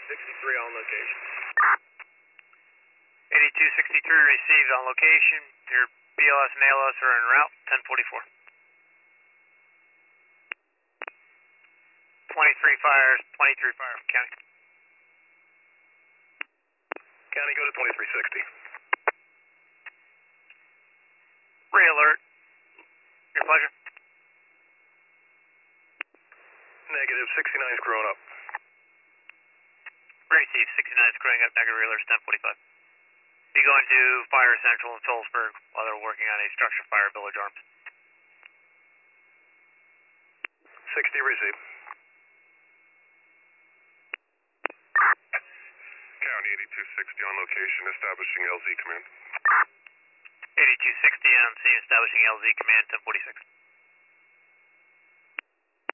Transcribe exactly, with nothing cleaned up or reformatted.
sixty-three on location. eighty-two sixty-three received on location. Your B L S and A L S are en route, ten forty-four. twenty-three fires, twenty-three fire from county. County, go to twenty-three sixty. Re-alert. Your pleasure. Negative, sixty-nine's growing up. Received, sixty-nine is growing up, negative re-alert, ten forty-five. Be going to Fire Central in Phillipsburg while they're working on a structure fire village arms. sixty received. County, eighty-two sixty on location, establishing L Z command. eighty-two sixty on scene, establishing L Z command, ten forty-six.